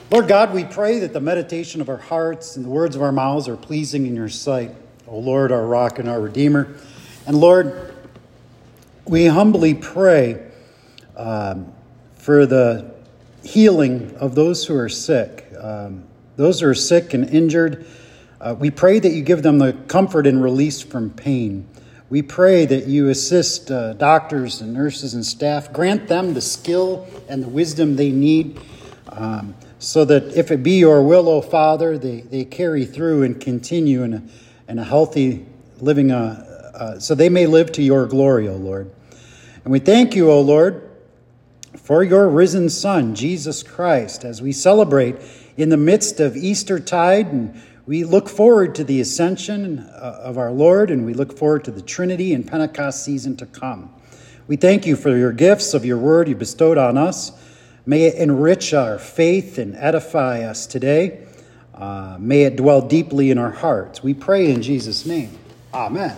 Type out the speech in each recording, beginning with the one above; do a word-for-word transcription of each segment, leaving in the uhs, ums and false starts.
Lord God, we pray that the meditation of our hearts and the words of our mouths are pleasing in your sight, O Lord, our rock and our redeemer. And Lord, we humbly pray um, for the healing of those who are sick, um, those who are sick and injured. Uh, we pray that you give them the comfort and release from pain. We pray that you assist uh, doctors and nurses and staff, grant them the skill and the wisdom they need, um, so that if it be your will, O Father, they, they carry through and continue in a, in a healthy living, uh, uh, so they may live to your glory, O Lord. And we thank you, O Lord, for your risen Son, Jesus Christ, as we celebrate in the midst of Eastertide, and we look forward to the ascension of our Lord, and we look forward to the Trinity and Pentecost season to come. We thank you for your gifts of your word you bestowed on us. May it enrich our faith and edify us today. Uh, may it dwell deeply in our hearts. We pray in Jesus' name. Amen.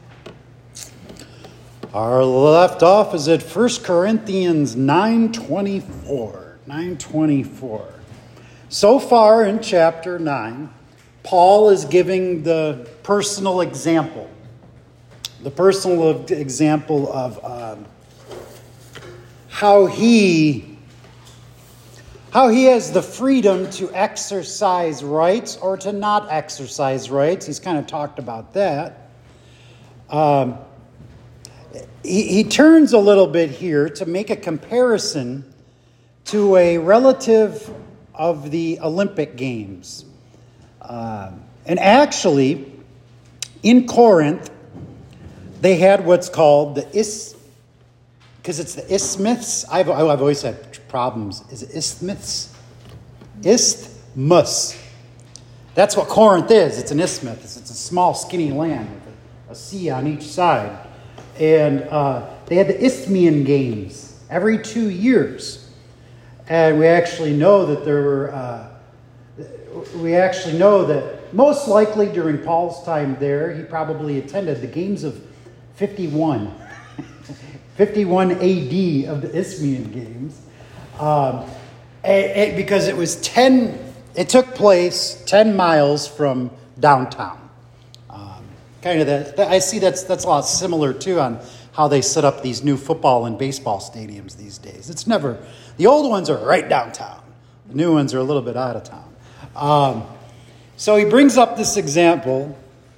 Our left off is at First Corinthians nine twenty-four. nine twenty-four. So far in chapter nine, Paul is giving the personal example, the personal example of um, how he, how he has the freedom to exercise rights or to not exercise rights. He's kind of talked about that. Um, he, he turns a little bit here to make a comparison to a relative of the Olympic Games. Uh, and actually, in Corinth, they had what's called the is, because it's the isthmus. I've, I've always had problems. Is it isthmus? Isthmus. That's what Corinth is. It's an isthmus. It's a small, skinny land with a, a sea on each side. And uh, they had the Isthmian Games every two years. And we actually know that there were... Uh, We actually know that most likely during Paul's time there, he probably attended the games of fifty-one. fifty-one A D of the Isthmian Games. Um, and, and because it was ten, it took place ten miles from downtown. Um, kind of that, I see that's, that's a lot similar too on how they set up these new football and baseball stadiums these days. It's never, the old ones are right downtown. The new ones are a little bit out of town. Um, so he brings up this example.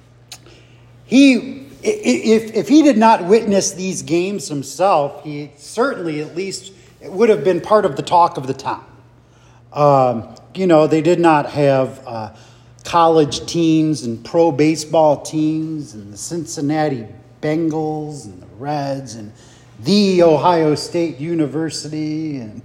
He, if, if he did not witness these games himself, he certainly at least it would have been part of the talk of the town. Um, you know, they did not have uh, college teams and pro baseball teams and the Cincinnati Bengals and the Reds and the Ohio State University and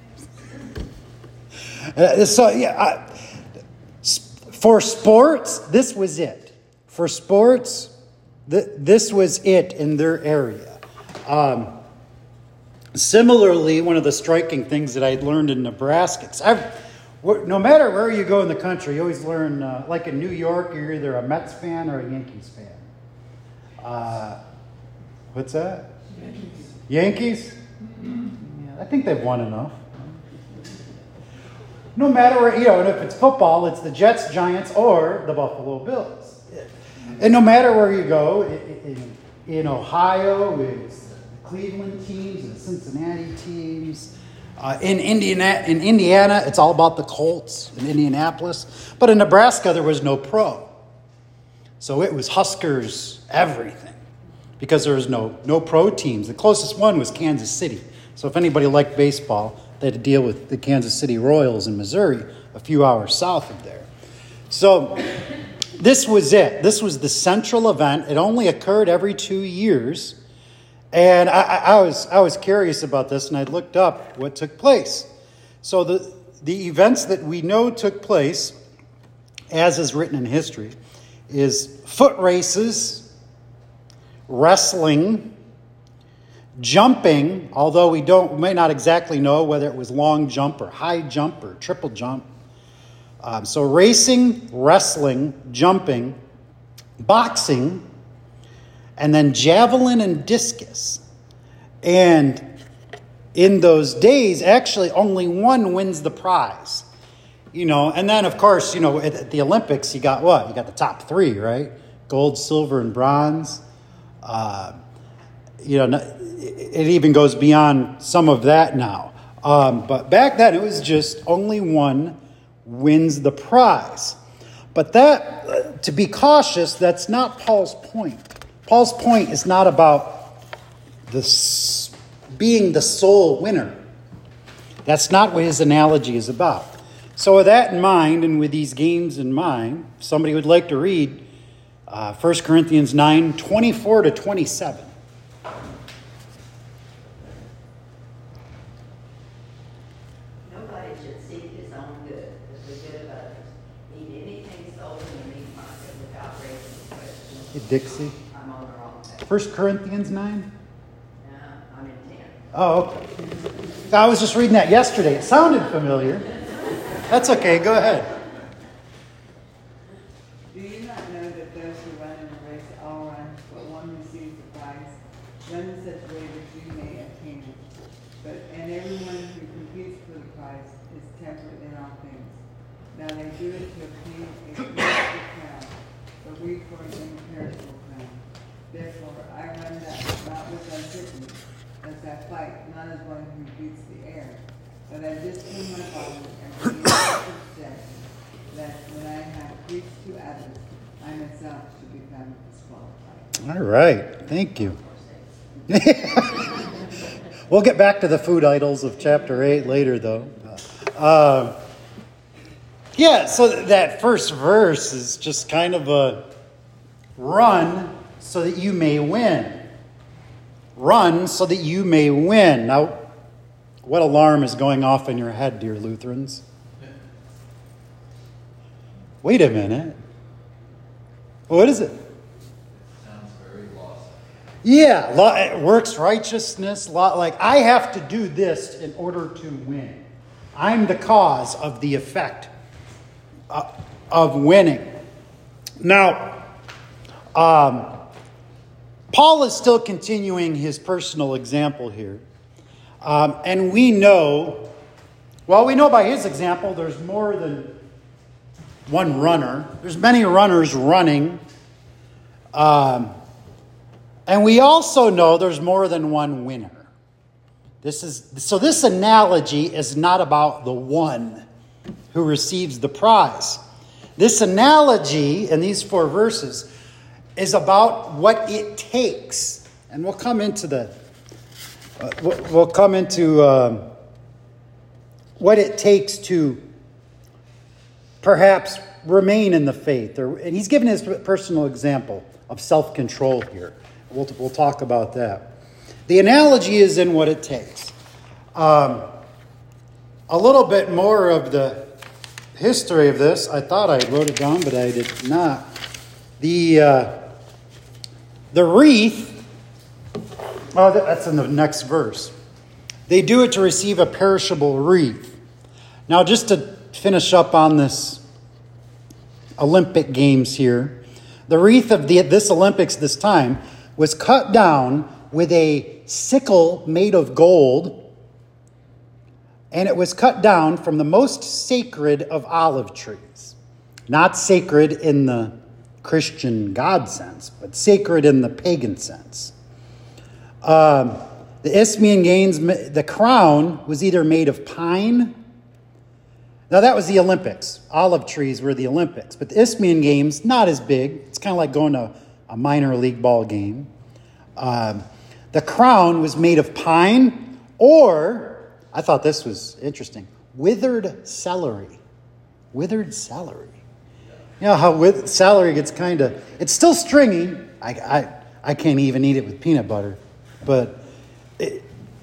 uh, so yeah. I, For sports, this was it. For sports, th- this was it in their area. Um, similarly, one of the striking things that I'd learned in Nebraska, I've, no matter where you go in the country, you always learn, uh, like in New York, you're either a Mets fan or a Yankees fan. Uh, what's that? Yankees. Yankees? Yeah, I think they've won enough. No matter where, you know, and if it's football, it's the Jets, Giants, or the Buffalo Bills. And no matter where you go, in, in Ohio, it's the Cleveland teams and the Cincinnati teams. Uh, in, Indiana, in Indiana, it's all about the Colts in Indianapolis. But in Nebraska, there was no pro. So it was Huskers, everything. Because there was no, no pro teams. The closest one was Kansas City. So if anybody liked baseball, they had to deal with the Kansas City Royals in Missouri, a few hours south of there. So this was it. This was the central event. It only occurred every two years. And I, I, I was I was curious about this, and I looked up what took place. So the, the events that we know took place, as is written in history, is foot races, wrestling, jumping, although we don't we may not exactly know whether it was long jump or high jump or triple jump. Um, so racing, wrestling, jumping, boxing, and then javelin and discus. And in those days, actually only one wins the prize. You know, and then, of course, you know, at, at the Olympics, you got what? You got the top three, right? Gold, silver, and bronze. Uh, you know, it even goes beyond some of that now. Um, but back then, it was just only one wins the prize. But that, uh, to be cautious, that's not Paul's point. Paul's point is not about this being the sole winner. That's not what his analogy is about. So with that in mind, and with these games in mind, if somebody would like to read uh, First Corinthians nine, twenty-four to twenty-seven. Nobody should seek his own good, but the good of others. Eat anything sold in the meat market without raising questions. Hey, Dixie. I'm on the wrong page. First Corinthians nine? No, I'm in ten. Oh, okay. I was just reading that yesterday. It sounded familiar. That's okay. Go ahead. Do you not know that those who run in a race all run, but one receives the prize? Run in such a way that you may attain it. But and everyone who competes for the prize is temperate in all things. Now they do it to obtain a perishable crown, but we for an imperishable crown. Therefore I run that not with uncertainty, as I fight, not as one who beats the air, but I discipline my body and bring it to death, that when I have preached to others, I myself should be found disqualified. All right. Thank you. We'll get back to the food idols of chapter eight later, though. Uh, yeah, so that first verse is just kind of a run so that you may win. Run so that you may win. Now, what alarm is going off in your head, dear Lutherans? Wait a minute. What is it? Sounds very lost. Yeah, law, works righteousness. Law, like, I have to do this in order to win. I'm the cause of the effect uh, of winning. Now, um, Paul is still continuing his personal example here. Um, and we know, well, we know by his example there's more than one runner. There's many runners running. Um, and we also know there's more than one winner. This is so this analogy is not about the one who receives the prize. This analogy in these four verses is about what it takes. And we'll come into the uh, we'll come into um, what it takes to perhaps remain in the faith. Or, and he's given his personal example of self-control here. We'll, we'll talk about that. The analogy is in what it takes. Um, a little bit more of the history of this. I thought I wrote it down, but I did not. The uh, the wreath, oh, that's in the next verse. They do it to receive a perishable wreath. Now, just to finish up on this Olympic Games here, the wreath of the, this Olympics this time was cut down with a sickle made of gold, and it was cut down from the most sacred of olive trees. Not sacred in the Christian God sense, but sacred in the pagan sense. Um, the Isthmian Games, the crown was either made of pine. Now that was the Olympics. Olive trees were the Olympics. But the Isthmian Games, not as big. It's kind of like going to a minor league ball game. Um, the crown was made of pine, or, I thought this was interesting, withered celery. Withered celery. You know how with celery gets kind of, it's still stringy. I, I, I can't even eat it with peanut butter. But, it,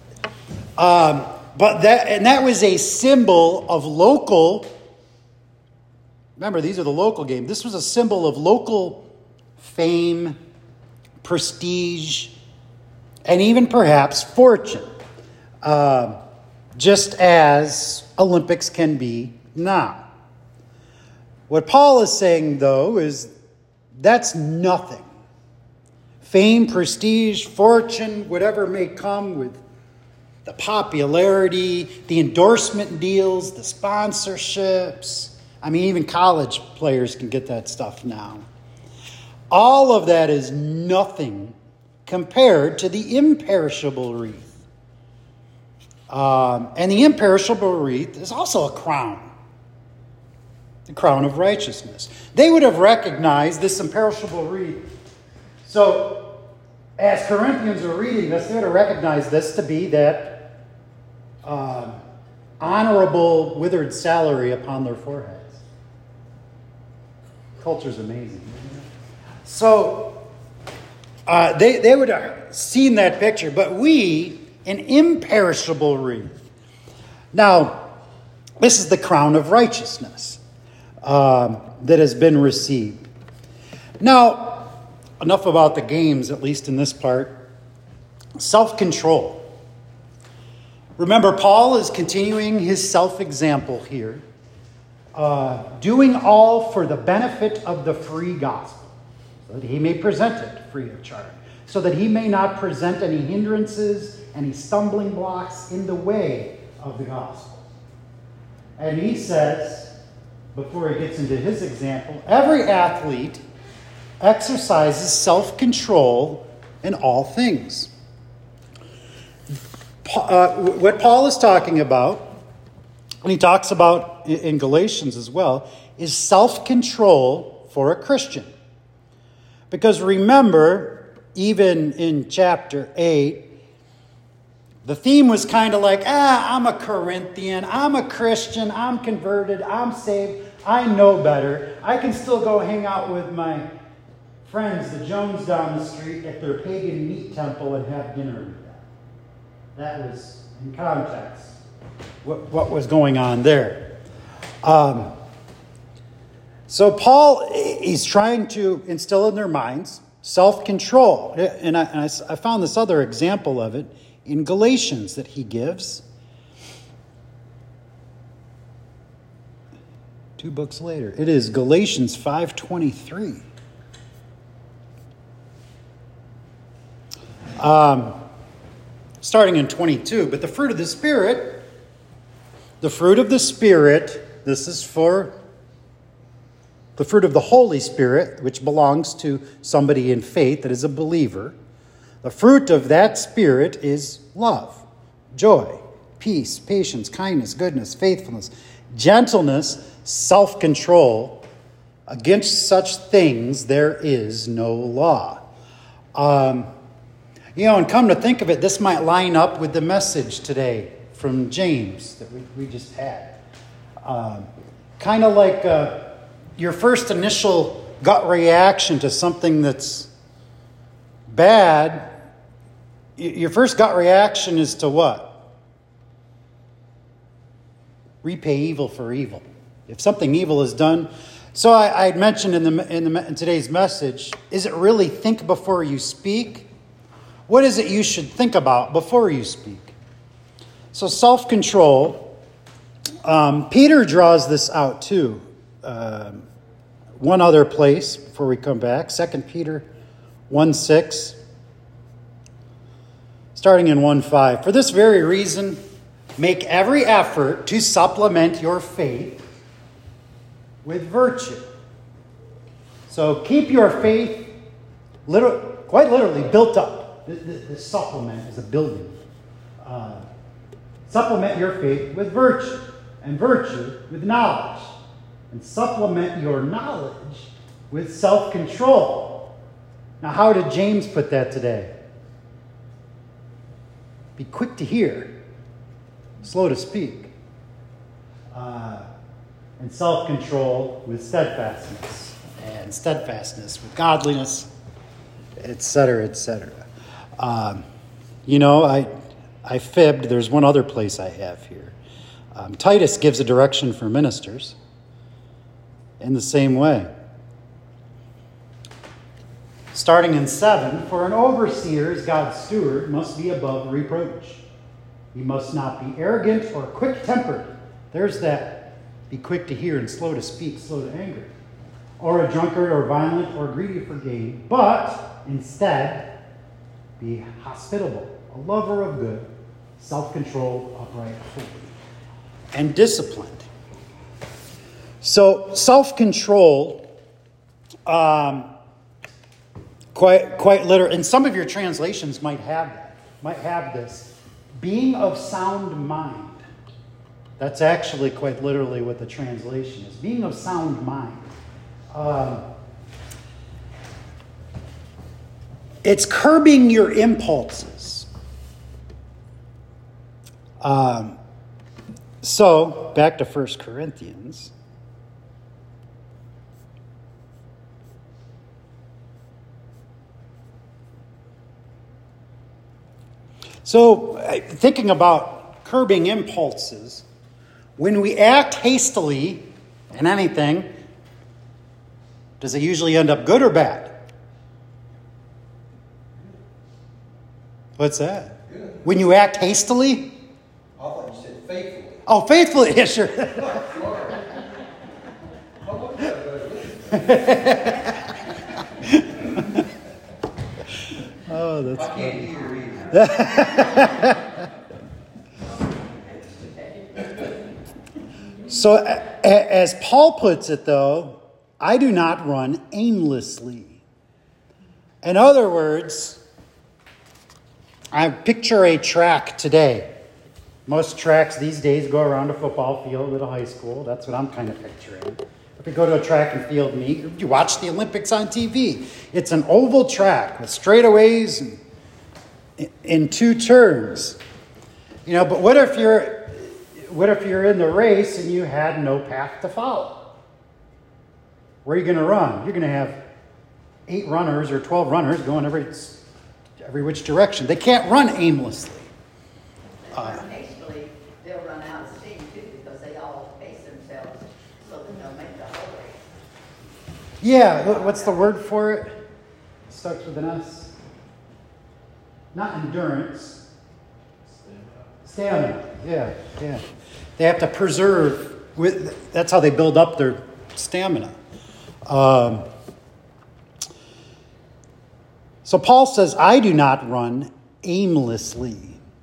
um, but that, and that was a symbol of local, remember, these are the local games. This was a symbol of local fame, prestige, and even perhaps fortune. Uh, just as Olympics can be now. What Paul is saying, though, is that's nothing. Fame, prestige, fortune, whatever may come with the popularity, the endorsement deals, the sponsorships. I mean, even college players can get that stuff now. All of that is nothing compared to the imperishable wreath. Um, and the imperishable wreath is also a crown. The crown of righteousness. They would have recognized this imperishable wreath. So, as Corinthians were reading this, they would have recognized this to be that uh, honorable withered salary upon their foreheads. Culture's amazing. So, uh, they, they would have seen that picture, but we, an imperishable wreath. Now, this is the crown of righteousness um, that has been received. Now, enough about the games, at least in this part. Self-control. Remember, Paul is continuing his self-example here. Uh, doing all for the benefit of the free gospel, so that he may present it free of charge, so that he may not present any hindrances, any stumbling blocks in the way of the gospel. And he says, before he gets into his example, every athlete exercises self-control in all things. Uh, what Paul is talking about, and he talks about in Galatians as well, is self-control for a Christian. Because remember, even in chapter eight, the theme was kind of like, ah, I'm a Corinthian, I'm a Christian, I'm converted, I'm saved, I know better. I can still go hang out with my friends, the Jones down the street, at their pagan meat temple and have dinner with them. That was in context what, what was going on there. Um, so Paul, he's trying to instill in their minds self-control. And, I, and I, I found this other example of it in Galatians that he gives. Two books later. It is Galatians five twenty-three. Um, starting in twenty-two. But the fruit of the Spirit, the fruit of the Spirit, this is for the fruit of the Holy Spirit, which belongs to somebody in faith that is a believer. The fruit of that Spirit is love, joy, peace, patience, kindness, goodness, faithfulness, gentleness, self-control. Against such things there is no law. Um, you know, and come to think of it, this might line up with the message today from James that we, we just had. Um, kind of like uh, your first initial gut reaction to something that's bad. Your first gut reaction is to what? Repay evil for evil. If something evil is done. So I had mentioned in the in, the, in today's message, is it really think before you speak? What is it you should think about before you speak? So self-control. Um, Peter draws this out too. Um, one other place before we come back. Second Peter one six. Starting in one five. For this very reason, make every effort to supplement your faith with virtue. So keep your faith liter- quite literally built up. This, this, this supplement is a building. Uh, supplement your faith with virtue. And virtue with knowledge. And supplement your knowledge with self-control. Now, how did James put that today? Be quick to hear, slow to speak. Uh, and self-control with steadfastness. And steadfastness with godliness, et cetera, et cetera. Um, you know, I, I fibbed. There's one other place I have here. Um, Titus gives a direction for ministers in the same way. Starting in seven, for an overseer as God's steward must be above reproach. He must not be arrogant or quick-tempered. There's that. Be quick to hear and slow to speak, slow to anger. Or a drunkard or violent or greedy for gain. But instead, be hospitable, a lover of good, self-controlled, upright, holy, and disciplined. So self-control, um, quite quite literal. And some of your translations might have that, might have this, being of sound mind. That's actually quite literally what the translation is. Being of sound mind. Um, it's curbing your impulses. Um, so, back to First Corinthians. So, thinking about curbing impulses, when we act hastily in anything, does it usually end up good or bad? What's that? Good. When you act hastily? I thought you said faithfully. Oh, faithfully. Yeah, sure. Oh, that's I can't funny. hear either. So, a- a- as Paul puts it, though, I do not run aimlessly. In other words, I picture a track today. Most tracks these days go around a football field at a high school. That's what I'm kind of picturing. If you go to a track and field meet, you watch the Olympics on T V. It's an oval track with straightaways and in two turns. You know, but what if you're what if you're in the race and you had no path to follow? Where are you going to run? You're going to have eight runners or twelve runners going every every which direction. They can't run aimlessly. They run hastily, they'll run out of steam too, because they all pace themselves so that they'll make the whole race. Yeah, what- what's the word for it? Starts with an S. Not endurance. Stamina. Yeah, yeah. They have to preserve. With, that's how they build up their stamina. Um, so Paul says, I do not run aimlessly.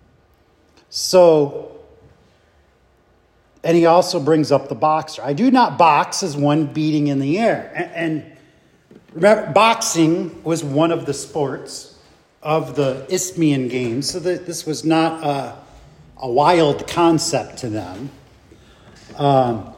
So, and he also brings up the boxer. I do not box as one beating in the air. And, and remember, boxing was one of the sports of the Isthmian Games. So that this was not a, a wild concept to them. Um,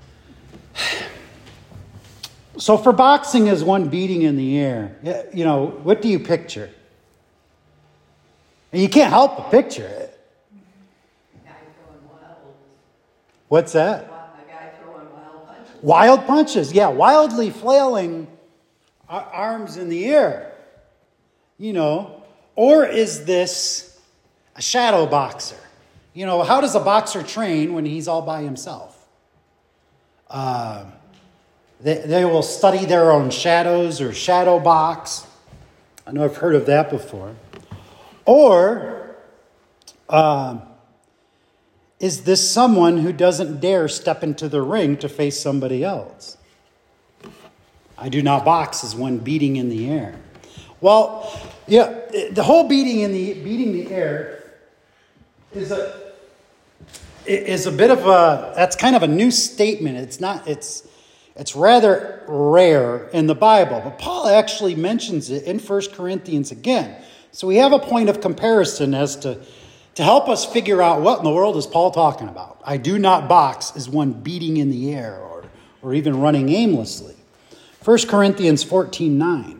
so for boxing as one beating in the air, you know, what do you picture? And you can't help but picture it. A guy throwing wild, What's that? a guy throwing wild punches. Wild punches, yeah, wildly flailing ar- arms in the air, you know. Or is this a shadow boxer? You know, how does a boxer train when he's all by himself? Uh, they, they will study their own shadows or shadow box. I know I've heard of that before. Or um, is this someone who doesn't dare step into the ring to face somebody else? I do not box as one beating in the air. Well, yeah, the whole beating in the beating the air is a is a bit of a that's kind of a new statement. It's not it's it's rather rare in the Bible, but Paul actually mentions it in First Corinthians again. So we have a point of comparison as to to help us figure out what in the world is Paul talking about. I do not box as one beating in the air or or even running aimlessly. First Corinthians fourteen nine.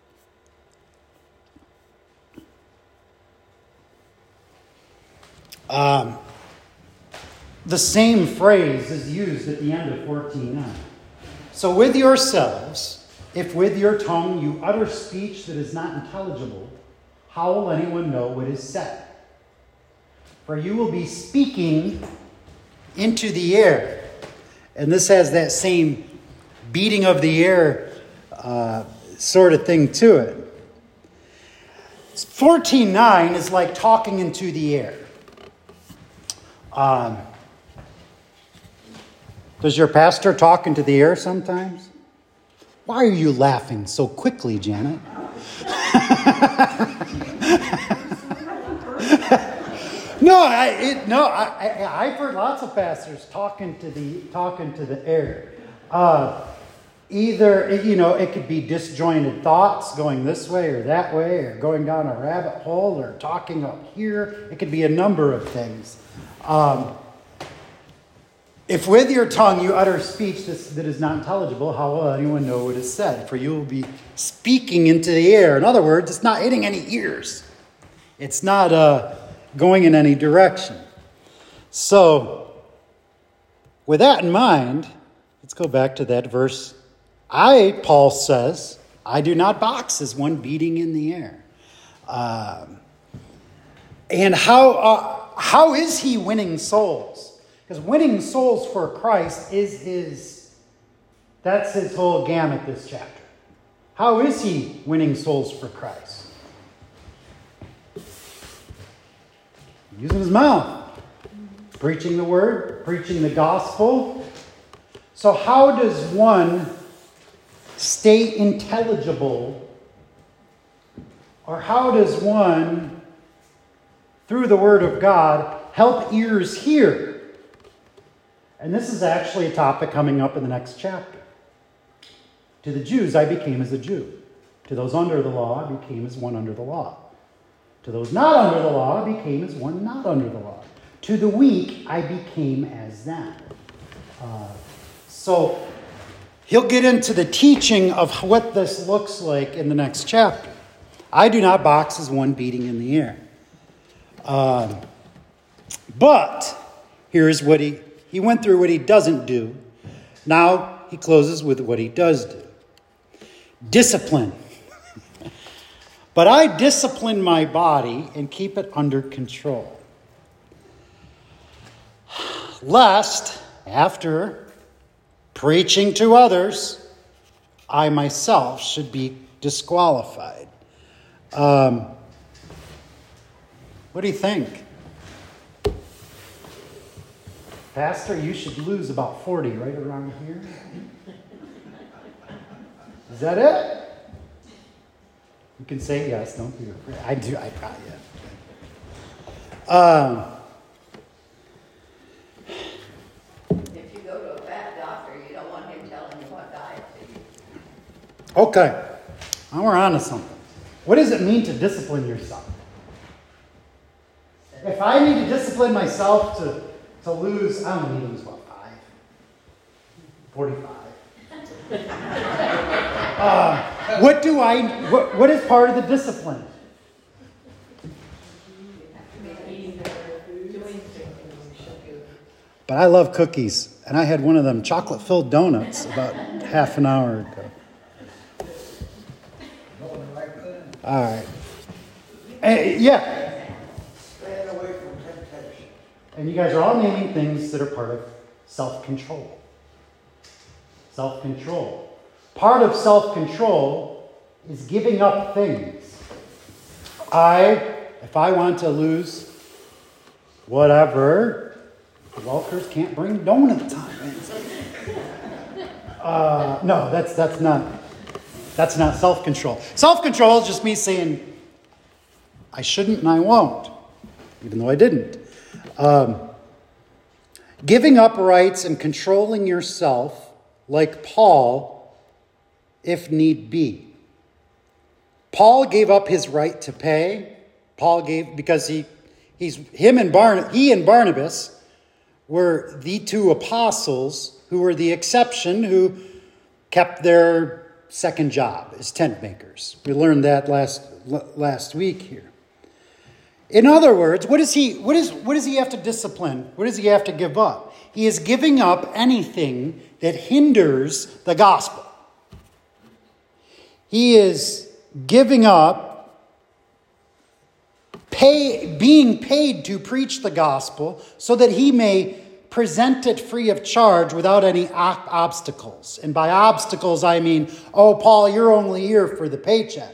Um, the same phrase is used at the end of fourteen nine. So with yourselves, if with your tongue you utter speech that is not intelligible, how will anyone know what is said? For you will be speaking into the air. And this has that same beating of the air uh, sort of thing to it. fourteen nine is like talking into the air. Um, does your pastor talk into the air sometimes? Why are you laughing so quickly, Janet? No, I it, no, I, I I've heard lots of pastors talking to the talking to the air. Uh, either you know it could be disjointed thoughts going this way or that way, or going down a rabbit hole, or talking up here. It could be a number of things. Um, if with your tongue you utter speech that is not intelligible, how will anyone know what is said? For you will be speaking into the air. In other words, it's not hitting any ears. It's not uh, going in any direction. So, with that in mind, let's go back to that verse. I, Paul says, I do not box as one beating in the air. Um, and how uh, how is he winning souls? Because winning souls for Christ is his, that's his whole gamut this chapter. How is he winning souls for Christ? Using his mouth. Preaching the word, preaching the gospel. So how does one stay intelligible? Or how does one, through the word of God, help ears hear? And this is actually a topic coming up in the next chapter. To the Jews, I became as a Jew. To those under the law, I became as one under the law. To those not under the law, I became as one not under the law. To the weak, I became as them. Uh, so, he'll get into the teaching of what this looks like in the next chapter. I do not box as one beating in the air. Um, but, here's what he, he went through what he doesn't do. Now, he closes with what he does do. Discipline. But I discipline my body and keep it under control. Lest, after preaching to others, I myself should be disqualified. Um, what do you think? Pastor, you should lose about forty right around here. Is that it? You can say yes, don't be afraid. I do, I got you. Um, If you go to a fat doctor, you don't want him telling you what diet to eat. okay, now we're on to something. What does it mean to discipline yourself? If I need to discipline myself to, to lose, I don't need to lose, what, five? forty-five. uh, what do I, what, what is part of the discipline? But I love cookies, and I had one of them chocolate-filled donuts about half an hour ago. All right. Hey, yeah. Staying away from temptation. And you guys are all naming things that are part of self-control. Self-control. Part of self-control is giving up things. I, if I want to lose whatever, the Welkers can't bring donuts on. Uh, no, that's that's not that's not self-control. Self-control is just me saying, I shouldn't and I won't, even though I didn't. Um, giving up rights and controlling yourself, like Paul, if need be. Paul gave up his right to pay. Paul gave, because he, he's him and Barn, he and Barnabas were the two apostles who were the exception, who kept their second job as tent makers. We learned that last last week here. In other words, what is he? What is what does he have to discipline? What does he have to give up? He is giving up anything that hinders the gospel. He is giving up pay, being paid to preach the gospel so that he may present it free of charge without any ob- obstacles. And by obstacles, I mean, oh, Paul, you're only here for the paycheck.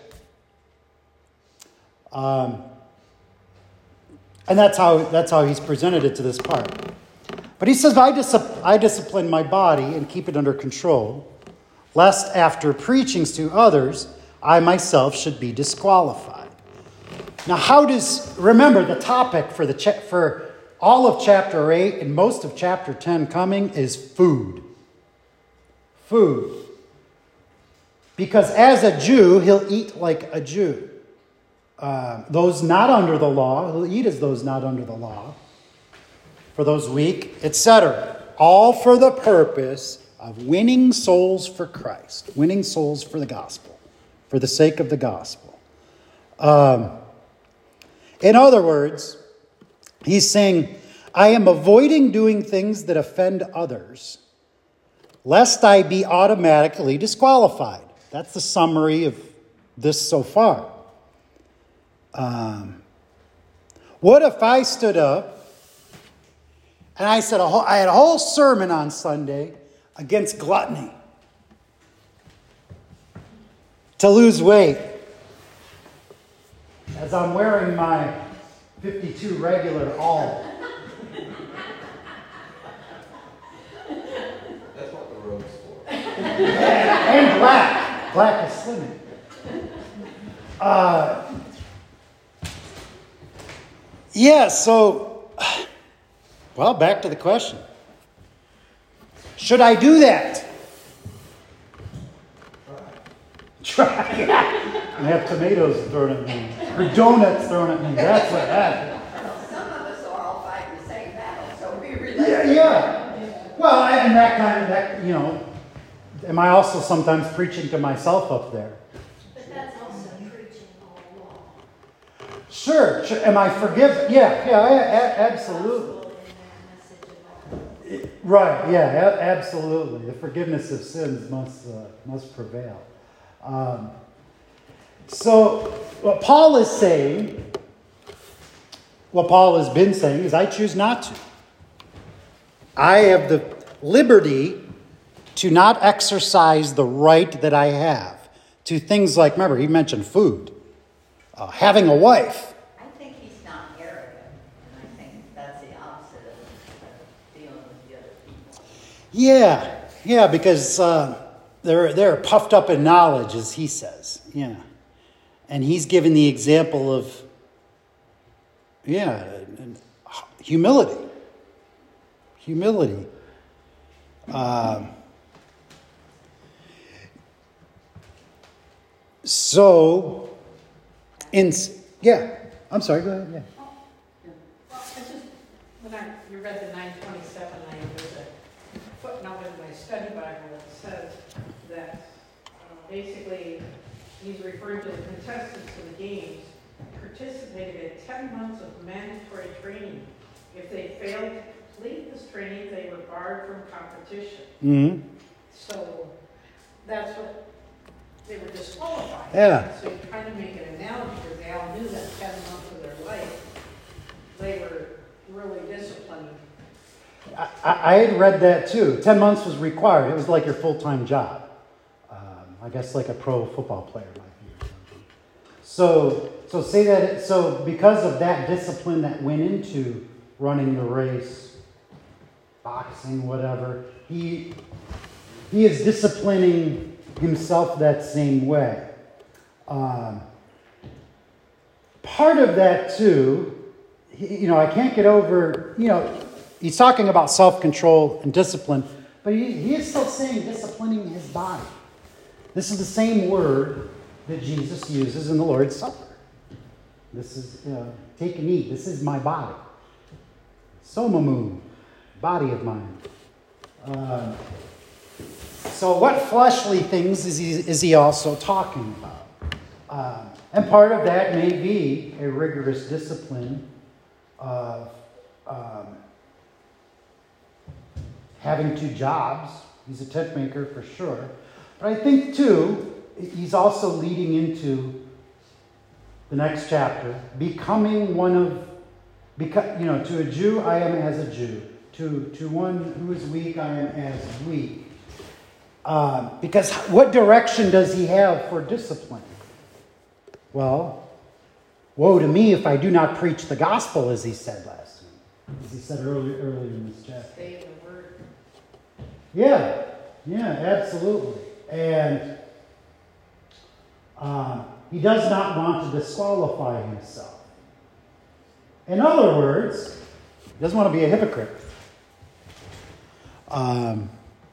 Um, and that's how that's how he's presented it to this part. But he says, I, dis- I discipline my body and keep it under control, lest after preaching to others, I myself should be disqualified. Now, how does, remember the topic for the cha- for all of chapter eight and most of chapter ten coming is food. Food. Because as a Jew, he'll eat like a Jew. Uh, those not under the law, he'll eat as those not under the law. For those weak, et cetera. All for the purpose of winning souls for Christ. Winning souls for the gospel. For the sake of the gospel. Um, in other words, he's saying, I am avoiding doing things that offend others, lest I be automatically disqualified. That's the summary of this so far. Um, what if I stood up and I said a whole, I had a whole sermon on Sunday against gluttony, to lose weight, as I'm wearing my fifty-two regular all. That's what the robe's for. And black. Black is slimming. Uh, yeah, so, well, back to the question. Should I do that? Try. Try. I have tomatoes thrown at me. Or donuts thrown at me. That's what happened. Well, some of us are all fighting the same battle, so we relate. Yeah, yeah. Well, and that kind of, that, you know, am I also sometimes preaching to myself up there? But that's also preaching all law. Sure, sure. Am I forgiven? Yeah, yeah, a- a- absolutely. Gospel in that message of all. Right, yeah, a- absolutely. The forgiveness of sins must uh, must prevail. Um, so, what Paul is saying, what Paul has been saying, is I choose not to. I have the liberty to not exercise the right that I have to things like, remember, he mentioned food, uh, having a wife. I think he's not arrogant, and I think that's the opposite of of dealing with the other people. Yeah, yeah, because uh, they're they're puffed up in knowledge, as he says. Yeah, and he's given the example of yeah, humility, humility. Um, so, in yeah, I'm sorry. Go ahead. Yeah. Well, I just, when I, you read the nine twenty-seven, I, there's a footnote in my study Bible that says that uh, basically he's referring to the contestants of the games participated in ten months of mandatory training. If they failed to complete this training, they were barred from competition. Mm-hmm. So that's what they were disqualified. Yeah. So you're trying to make an analogy where they all knew that ten months of their life, they were really disciplined. I, I had read that too. Ten months was required. It was like your full-time job. Um, I guess like a pro football player might be or something. So, so say that. It, so because of that discipline that went into running the race, boxing, whatever, he he is disciplining himself that same way. Um, part of that too, he, you know, I can't get over, you know, he's talking about self-control and discipline, but he, he is still saying disciplining his body. This is the same word that Jesus uses in the Lord's Supper. This is, uh, take and eat. This is my body. Somamu, body of mine. Uh, so what fleshly things is he, is he also talking about? Uh, and part of that may be a rigorous discipline of um, having two jobs. He's a tent maker for sure. But I think, too, he's also leading into the next chapter, becoming one of, beca- you know, to a Jew, I am as a Jew. To, to one who is weak, I am as weak. Uh, because what direction does he have for discipline? Well, woe to me if I do not preach the gospel, as he said last week. As he said earlier, earlier in this chapter. Stay in the word. Yeah, yeah, absolutely. And um, he does not want to disqualify himself. In other words, he doesn't want to be a hypocrite. Um,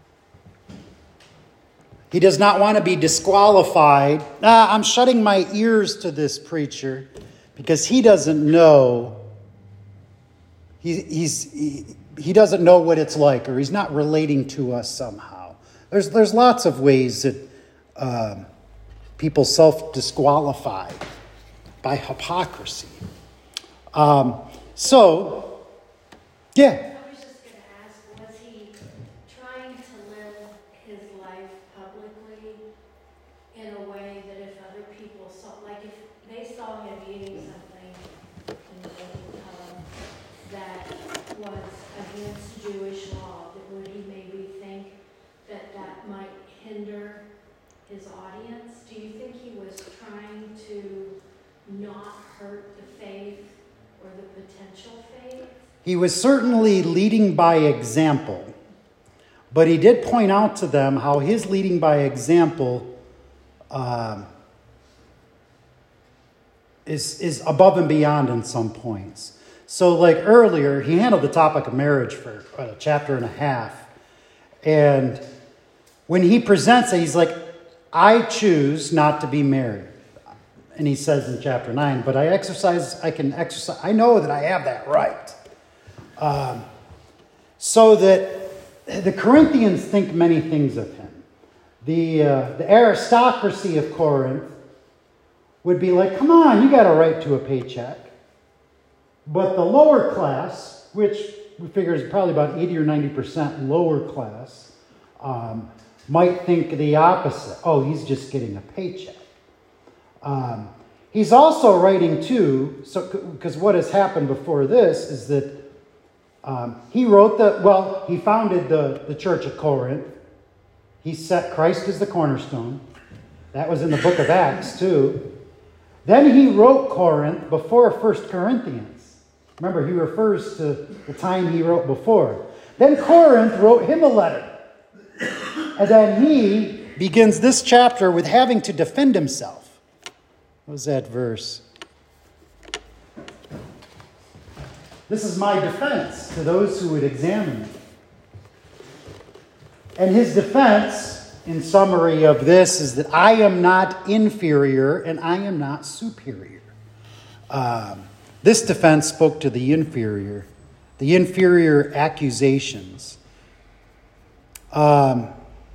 he does not want to be disqualified. Ah, I'm shutting my ears to this preacher because he doesn't know. He, he's, he, he doesn't know what it's like, or he's not relating to us somehow. There's, there's lots of ways that um, people self-disqualify by hypocrisy. Um, so, yeah. I was just going to ask, was he trying to live his life publicly in a way that if other people saw, like if they saw him eating something in the local pub that was against Jewish law, that would he maybe think that that might hinder his audience? Do you think he was trying to not hurt the faith or the potential faith? He was certainly leading by example, but he did point out to them how his leading by example um, is, is above and beyond in some points. So like earlier, he handled the topic of marriage for a chapter and a half. And when he presents it, he's like, I choose not to be married. And he says in chapter nine, but I exercise, I can exercise, I know that I have that right. Um, so that the Corinthians think many things of him. The, uh, the aristocracy of Corinth would be like, come on, you got a right to a paycheck. But the lower class, which we figure is probably about eighty or ninety percent lower class, um, might think the opposite. Oh, he's just getting a paycheck. Um, he's also writing too, so because what has happened before this is that um, he wrote the, well, he founded the, the church at Corinth. He set Christ as the cornerstone. That was in the book of Acts too. Then he wrote Corinth before First Corinthians. Remember, he refers to the time he wrote before. Then Corinth wrote him a letter. And then he begins this chapter with having to defend himself. What was that verse? This is my defense to those who would examine me. And his defense, in summary of this, is that I am not inferior and I am not superior. Um, this defense spoke to the inferior, the inferior accusations. Um,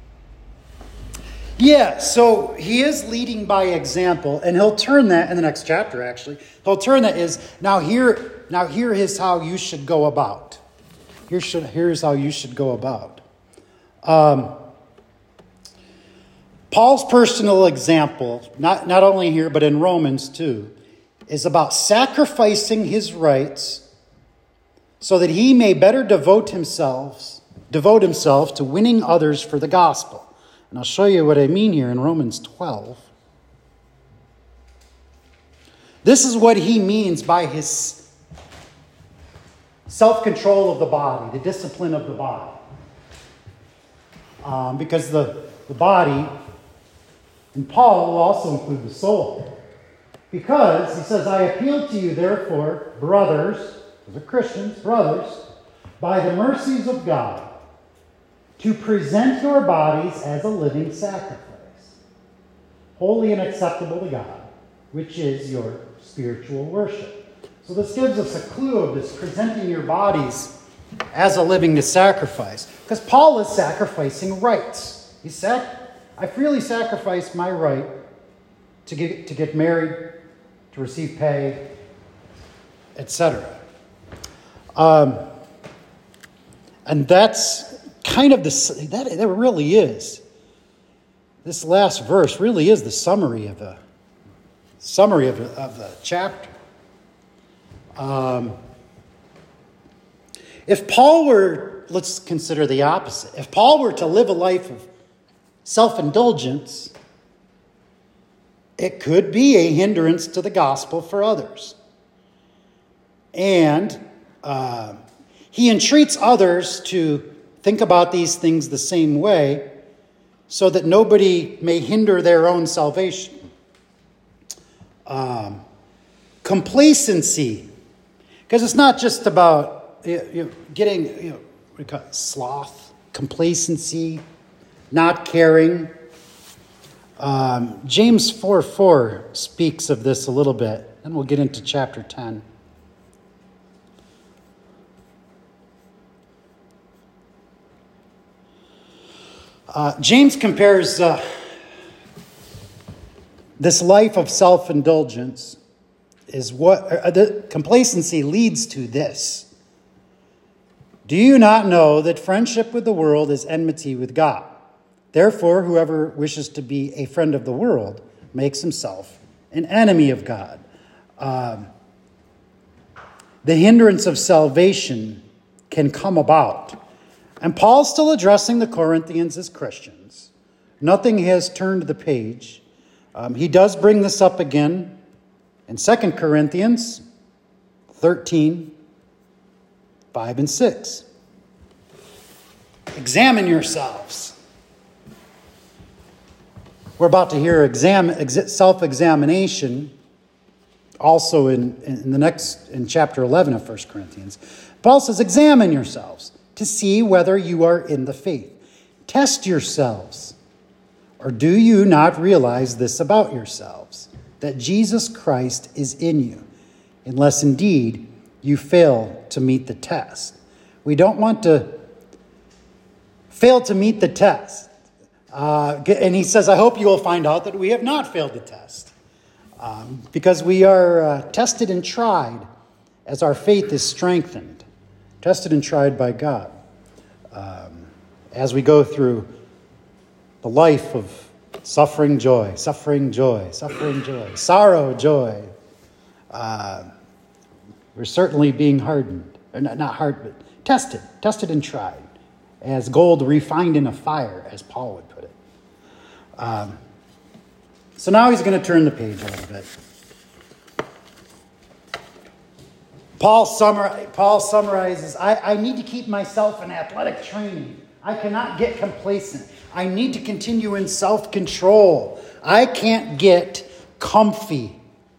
yeah, so he is leading by example, and he'll turn that in the next chapter, actually. He'll turn that is, now here, now here is how you should go about. Here should, here's how you should go about. Um, Paul's personal example, not, not only here, but in Romans too, is about sacrificing his rights so that he may better devote himself, devote himself to winning others for the gospel. And I'll show you what I mean here in Romans twelve. This is what he means by his self-control of the body, the discipline of the body. Um, because the, the body, and Paul will also include the soul. Because, he says, I appeal to you, therefore, brothers, those are Christians, brothers, by the mercies of God, to present your bodies as a living sacrifice, holy and acceptable to God, which is your spiritual worship. So this gives us a clue of this, presenting your bodies as a living sacrifice. Because Paul is sacrificing rights. He said, I freely sacrifice my right to get, to get married, to receive pay, et cetera. Um, and that's kind of the, that, that really is. This last verse really is the summary of the summary of the, of the chapter. Um, if Paul were, let's consider the opposite. If Paul were to live a life of self-indulgence, it could be a hindrance to the gospel for others. And uh, he entreats others to think about these things the same way so that nobody may hinder their own salvation. Um, complacency, because it's not just about you know, getting you know, what do you call it? Sloth, complacency, not caring. Um, James four four speaks of this a little bit, and we'll get into chapter ten. Uh, James compares uh, this life of self-indulgence is what uh, the complacency leads to this. Do you not know that friendship with the world is enmity with God? Therefore, whoever wishes to be a friend of the world makes himself an enemy of God. Um, the hindrance of salvation can come about. And Paul's still addressing the Corinthians as Christians. Nothing has turned the page. Um, he does bring this up again in Second Corinthians thirteen, five and six. Examine yourselves. We're about to hear exam, self-examination also in, in the next, in chapter eleven of First Corinthians. Paul says, examine yourselves to see whether you are in the faith. Test yourselves. Or do you not realize this about yourselves, that Jesus Christ is in you, unless indeed you fail to meet the test? We don't want to fail to meet the test. Uh, and he says, I hope you will find out that we have not failed the test. Um, because we are uh, tested and tried as our faith is strengthened. Tested and tried by God. Um, as we go through the life of suffering, joy, suffering, joy, suffering, joy, sorrow, joy. Uh, we're certainly being hardened. Or not, not hard, but tested. Tested and tried. As gold refined in a fire, as Paul would put it. Um, so now he's going to turn the page a little bit. Paul, summar, Paul summarizes, I, I need to keep myself in athletic training. I cannot get complacent. I need to continue in self-control. I can't get comfy.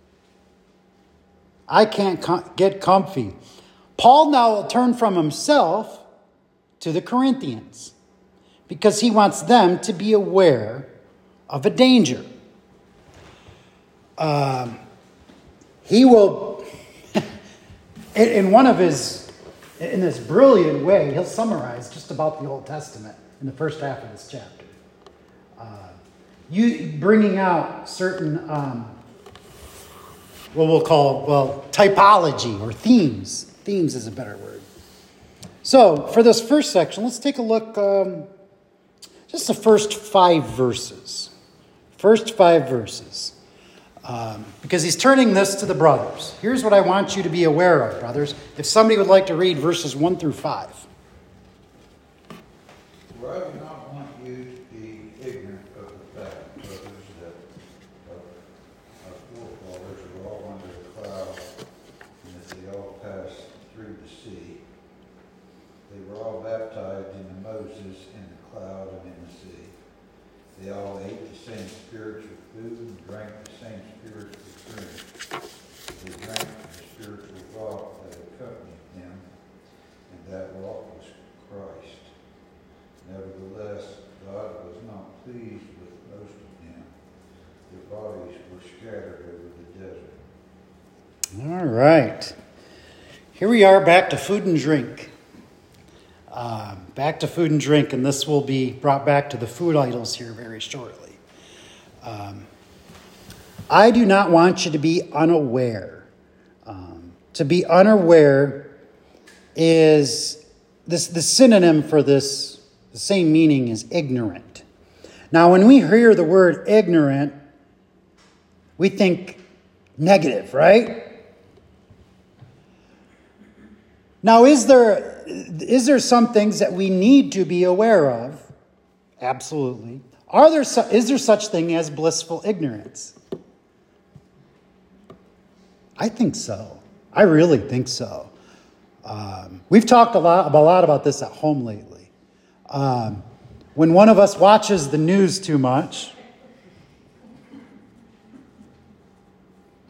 I can't com- get comfy. Paul now will turn from himself to the Corinthians because he wants them to be aware of a danger. Um, he will, in one of his, in this brilliant way, he'll summarize just about the Old Testament in the first half of this chapter. Uh, you bringing out certain, um, what we'll call, well, typology or themes. Themes is a better word. So, for this first section, let's take a look, um, just the first five verses. First five verses. Um, because he's turning this to the brothers. Here's what I want you to be aware of, brothers. If somebody would like to read verses one through five. For I do not want you to be ignorant of the fact, brothers, that our forefathers were all under the cloud, and that they all passed through the sea. They were all baptized into Moses in the cloud and in the sea. They all ate the same spiritual food and drank the same spiritual drink. They drank the spiritual rock that accompanied them, and that rock was Christ. Nevertheless, God was not pleased with most of them. Their bodies were scattered over the desert. All right. Here we are back to food and drink. Uh, back to food and drink, and this will be brought back to the food idols here very shortly. Um, I do not want you to be unaware. Um, to be unaware is this. The synonym for this, the same meaning is ignorant. Now, when we hear the word ignorant, we think negative, right? Now, is there is there some things that we need to be aware of? Absolutely. Are there su- is there such thing as blissful ignorance? I think so. I really think so. Um, we've talked a lot, a lot about this at home lately. Um, when one of us watches the news too much,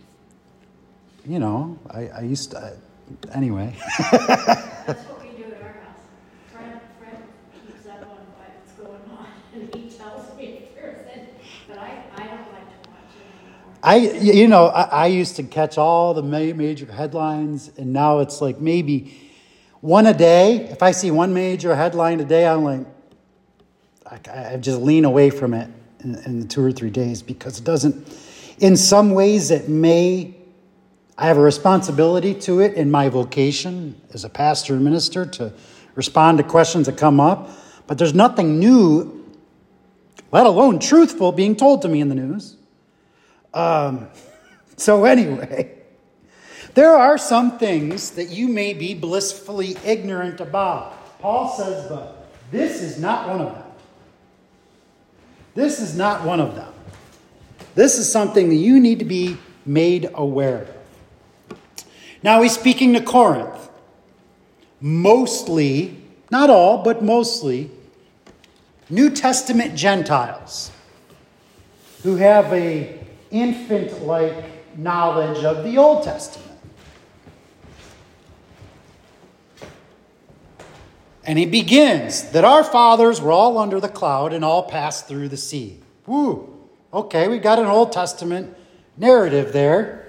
you know, I, I used to, I, anyway. That's what we do at our house. Fred, Fred keeps up on what's going on, and he tells me if there's any, but I, I don't like to watch it anymore. I, you know, I, I used to catch all the ma- major headlines, and now it's like maybe one a day. If I see one major headline a day, I'm like, I, I just lean away from it in, in two or three days because it doesn't, in some ways it may, I have a responsibility to it in my vocation as a pastor and minister to respond to questions that come up, but there's nothing new, let alone truthful, being told to me in the news. Um, so anyway, there are some things that you may be blissfully ignorant about. Paul says, but this is not one of them. This is not one of them. This is something that you need to be made aware of. Now he's speaking to Corinth. Mostly, not all, but mostly, New Testament Gentiles who have a infant-like knowledge of the Old Testament. And he begins that our fathers were all under the cloud and all passed through the sea. Woo! Okay, we got an Old Testament narrative there.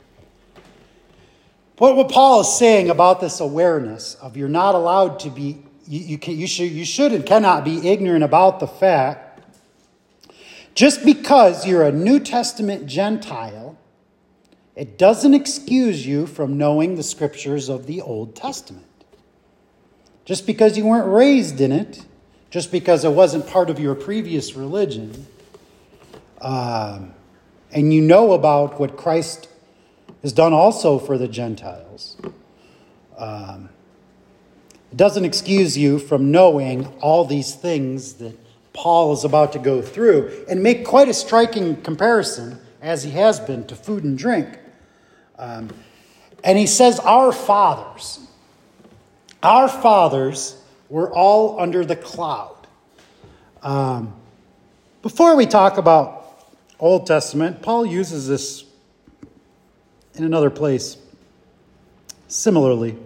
What, what Paul is saying about this awareness of you're not allowed to be, you, you, can, you, should, you should and cannot be ignorant about the fact, just because you're a New Testament Gentile, it doesn't excuse you from knowing the scriptures of the Old Testament. Just because you weren't raised in it, just because it wasn't part of your previous religion, um, and you know about what Christ has done also for the Gentiles, um, it doesn't excuse you from knowing all these things that Paul is about to go through and make quite a striking comparison, as he has been, to food and drink. Um, and he says, our fathers... Our fathers were all under the cloud. Um, before we talk about Old Testament, Paul uses this in another place similarly.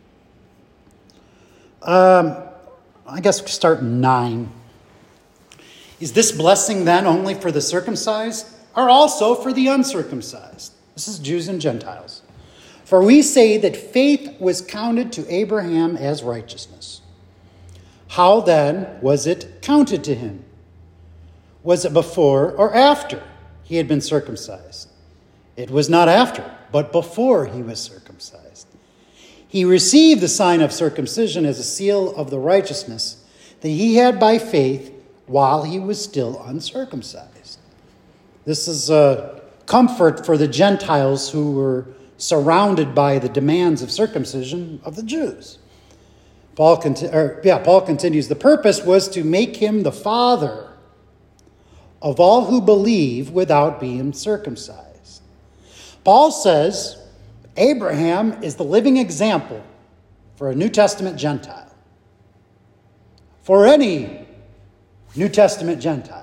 Um, I guess we start in nine. Is this blessing then only for the circumcised or also for the uncircumcised? This is Jews and Gentiles. For we say that faith was counted to Abraham as righteousness. How then was it counted to him? Was it before or after he had been circumcised? It was not after, but before he was circumcised. He received the sign of circumcision as a seal of the righteousness that he had by faith while he was still uncircumcised. This is a comfort for the Gentiles who were surrounded by the demands of circumcision of the Jews. Paul, conti- or, yeah, Paul continues, the purpose was to make him the father of all who believe without being circumcised. Paul says Abraham is the living example for a New Testament Gentile. For any New Testament Gentile.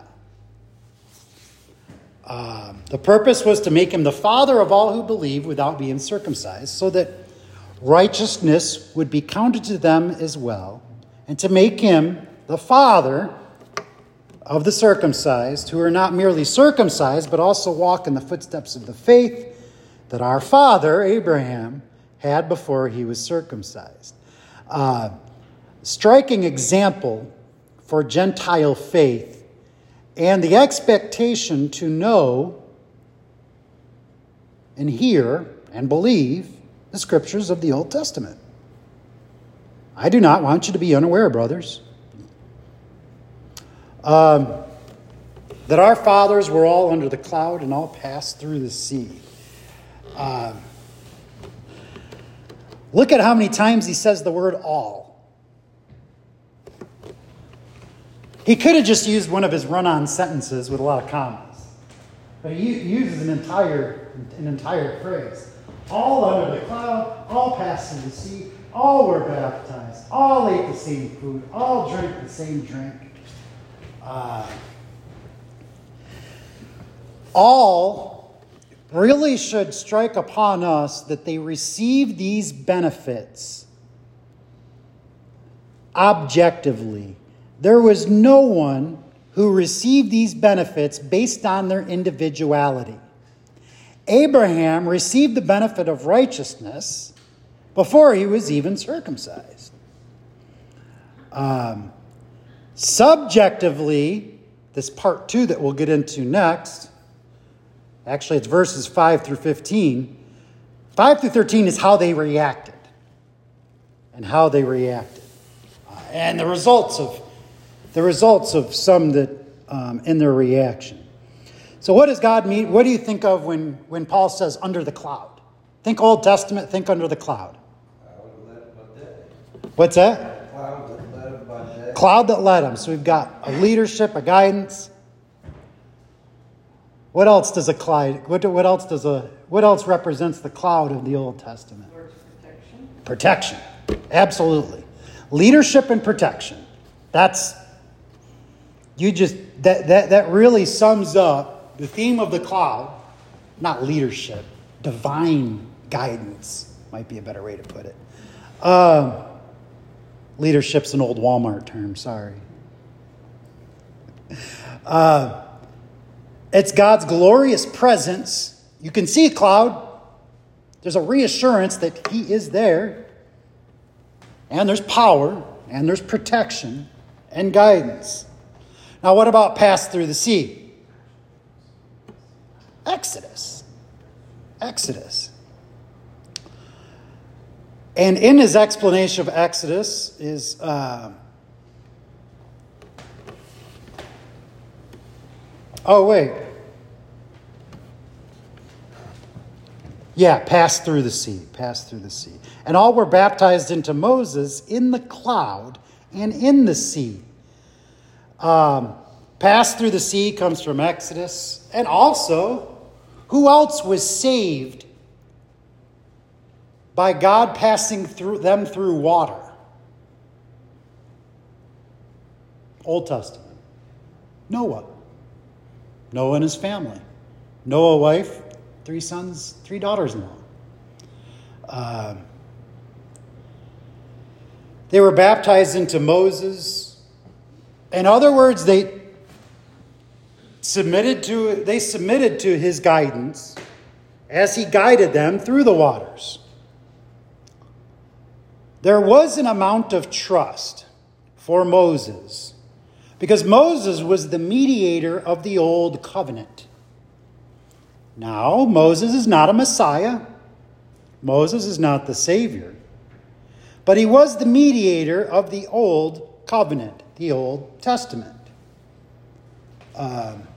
Uh, the purpose was to make him the father of all who believe without being circumcised, so that righteousness would be counted to them as well, and to make him the father of the circumcised, who are not merely circumcised, but also walk in the footsteps of the faith that our father, Abraham, had before he was circumcised. Uh, striking example for Gentile faith and the expectation to know and hear and believe the scriptures of the Old Testament. I do not want you to be unaware, brothers, um, that our fathers were all under the cloud and all passed through the sea. Uh, look at how many times he says the word all. He could have just used one of his run-on sentences with a lot of commas. But he uses an entire, an entire phrase. All under the cloud, all passed through the sea, all were baptized, all ate the same food, all drank the same drink. Uh, all really should strike upon us that they received these benefits objectively. There was no one who received these benefits based on their individuality. Abraham received the benefit of righteousness before he was even circumcised. Um, subjectively, this part two that we'll get into next, actually it's verses five through fifteen. five through thirteen is how they reacted. And how they reacted. Uh, and the results of the results of some that um, in their reaction. So what does God mean? What do you think of when, when Paul says under the cloud? Think Old Testament, think under the cloud. What's that? Cloud that led him by day. Cloud that led him. So we've got a leadership, a guidance. What else does a cloud, what, what else does a, what else represents the cloud of the Old Testament? Lord's protection. Protection. Absolutely. Leadership and protection. That's, you just, that, that, that really sums up the theme of the cloud. Not leadership. Divine guidance might be a better way to put it. Um, leadership's an old Walmart term, sorry. Uh, it's God's glorious presence. You can see a cloud. There's a reassurance that He is there. And there's power, and there's protection and guidance. Now, what about pass through the sea? Exodus. Exodus. And in his explanation of Exodus is uh, oh wait, yeah, pass through the sea, pass through the sea, and all were baptized into Moses in the cloud and in the sea. Um, pass through the sea comes from Exodus, and also, who else was saved by God passing through them through water? Old Testament. Noah. Noah and his family. Noah, wife, three sons, three daughters-in-law. Uh, they were baptized into Moses. In other words, they submitted to they submitted to his guidance as he guided them through the waters. There was an amount of trust for Moses because Moses was the mediator of the old covenant. Now, Moses is not a Messiah. Moses is not the Savior. But he was the mediator of the old covenant, the Old Testament. Um,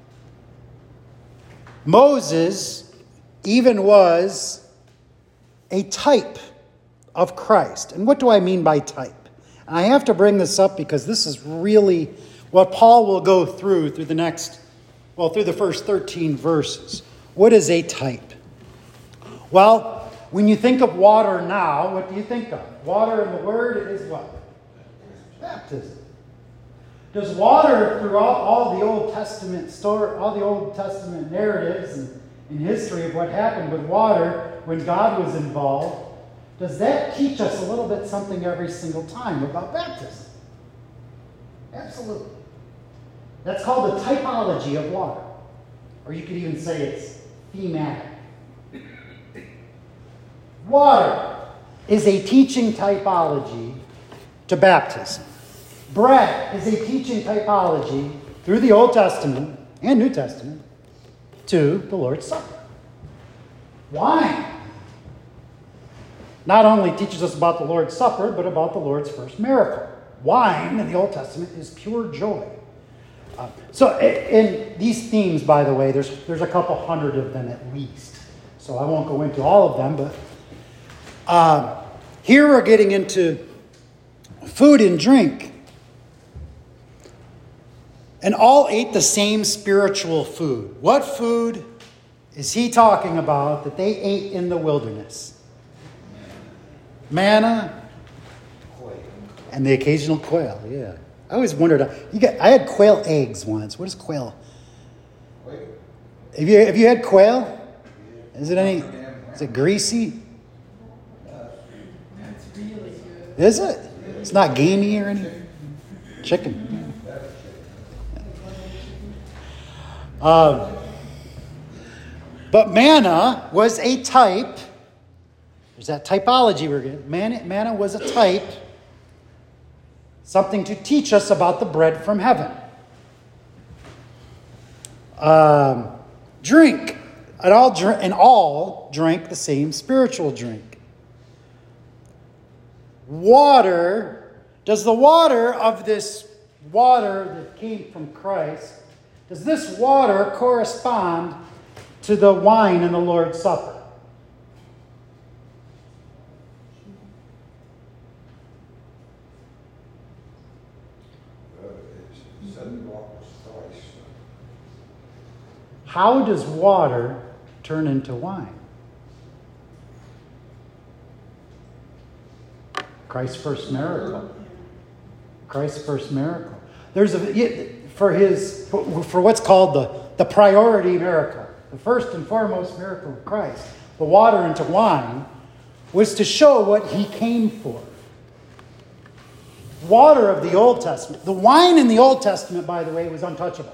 Moses even was a type of Christ. And what do I mean by type? And I have to bring this up because this is really what Paul will go through through the next, well, through the first thirteen verses. What is a type? Well, when you think of water now, what do you think of? Water in the Word is what? Baptism. Does water throughout all the Old Testament story, all the Old Testament narratives and, and history of what happened with water when God was involved, does that teach us a little bit something every single time about baptism? Absolutely. That's called the typology of water. Or you could even say it's thematic. Water is a teaching typology to baptism. Bread is a teaching typology through the Old Testament and New Testament to the Lord's Supper. Wine not only teaches us about the Lord's Supper, but about the Lord's first miracle. Wine in the Old Testament is pure joy. Uh, so in these themes, by the way, there's, there's a couple hundred of them at least. So I won't go into all of them, but um, here we're getting into food and drink. And all ate the same spiritual food. What food is he talking about that they ate in the wilderness? Manna and the occasional quail, yeah. I always wondered, you got, I had quail eggs once. What is quail? Have you, have you had quail? Is it any? Is it greasy? It's really good. Is it? It's not gamey or anything? Chicken. Um, but manna was a type. There's that typology we're getting. Manna, manna was a type. Something to teach us about the bread from heaven. Um, drink. And all, drink, and all drank the same spiritual drink. Water. Does the water of this water that came from Christ, does this water correspond to the wine in the Lord's Supper? How does water turn into wine? Christ's first miracle. Christ's first miracle. There's a for his for what's called the, the priority miracle. The first and foremost miracle of Christ, the water into wine, was to show what he came for. Water of the Old Testament. The wine in the Old Testament, by the way, was untouchable.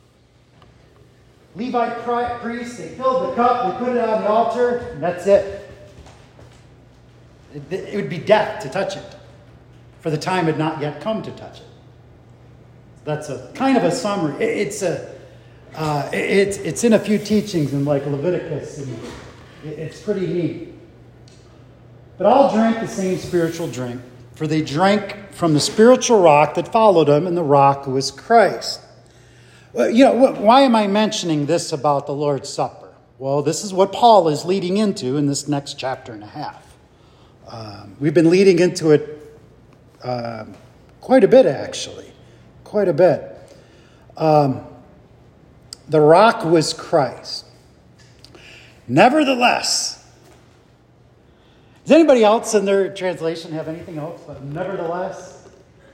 Levite priests, they filled the cup, they put it on the altar, and that's it. it. It would be death to touch it, for the time had not yet come to touch it. That's a kind of a summary. It, it's a, uh, it, it's it's in a few teachings in like Leviticus, and it, it's pretty neat. But all drank the same spiritual drink, for they drank from the spiritual rock that followed them, and the rock was Christ. Well, you know, why am I mentioning this about the Lord's Supper? Well, this is what Paul is leading into in this next chapter and a half. Um, we've been leading into it uh, quite a bit, actually. Quite a bit. Um, the rock was Christ. Nevertheless, does anybody else in their translation have anything else but nevertheless?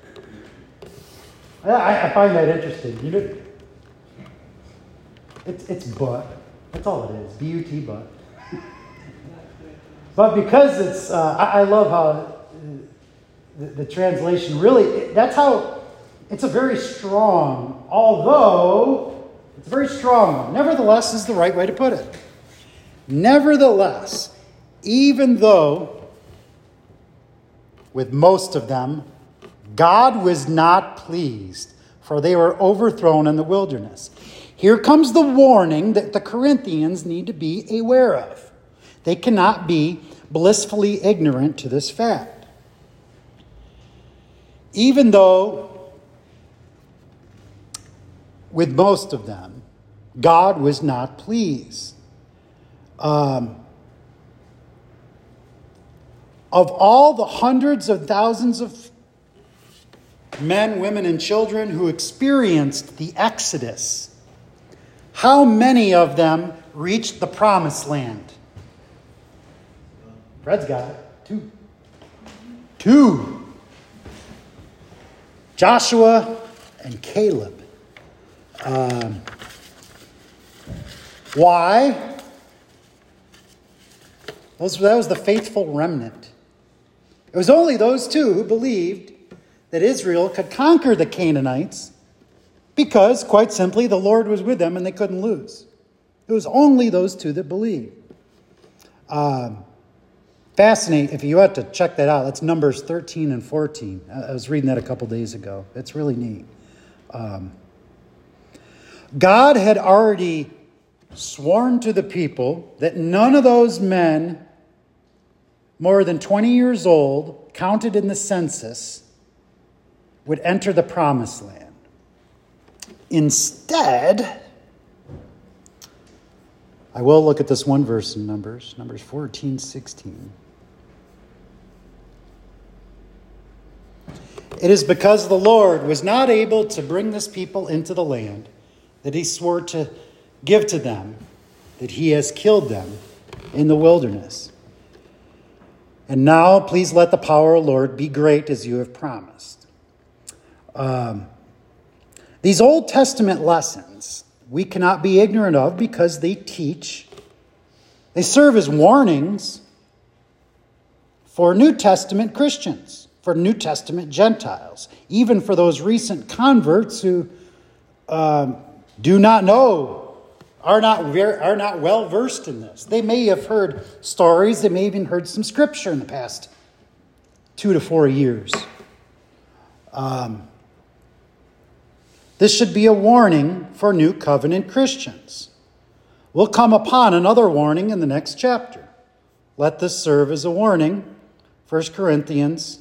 I, I find that interesting. You know, It's, it's but. That's all it is. B U T, but. But because it's, uh, I, I love how the, the translation really, that's how, it's a very strong, although, it's a very strong one. Nevertheless is the right way to put it. Nevertheless, even though, with most of them, God was not pleased, for they were overthrown in the wilderness. Here comes the warning that the Corinthians need to be aware of. They cannot be blissfully ignorant to this fact. Even though, with most of them, God was not pleased. Um, of all the hundreds of thousands of men, women, and children who experienced the Exodus, how many of them reached the promised land? Fred's got it. Two. Two. Joshua and Caleb. Um, why? Those, that was the faithful remnant. It was only those two who believed that Israel could conquer the Canaanites, because, quite simply, the Lord was with them and they couldn't lose. It was only those two that believed. Um, fascinating. If you had to check that out, that's Numbers thirteen and fourteen. I was reading that a couple days ago. It's really neat. Um, God had already sworn to the people that none of those men more than twenty years old, counted in the census, would enter the promised land. Instead, I will look at this one verse in Numbers, Numbers fourteen, sixteen. It is because the Lord was not able to bring this people into the land that he swore to give to them, that he has killed them in the wilderness. And now, please let the power of the Lord be great as you have promised. Um, these Old Testament lessons we cannot be ignorant of because they teach They serve as warnings for New Testament Christians, for New Testament Gentiles, even for those recent converts who um, do not know, are not, very, are not well versed in this. They may have heard stories, they may have even heard some scripture in the past two to four years. Um, this should be a warning for New Covenant Christians. We'll come upon another warning in the next chapter. Let this serve as a warning. First Corinthians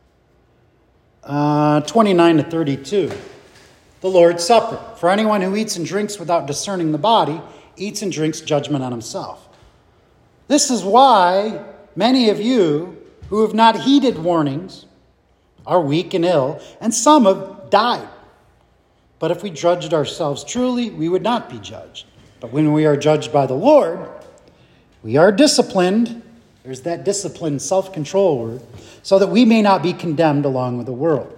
uh, twenty-nine to thirty-two. The Lord's Supper. For anyone who eats and drinks without discerning the body, eats and drinks judgment on himself. This is why many of you who have not heeded warnings are weak and ill, and some have died. But if we judged ourselves truly, we would not be judged. But when we are judged by the Lord, we are disciplined. There's that discipline, self-control word, so that we may not be condemned along with the world.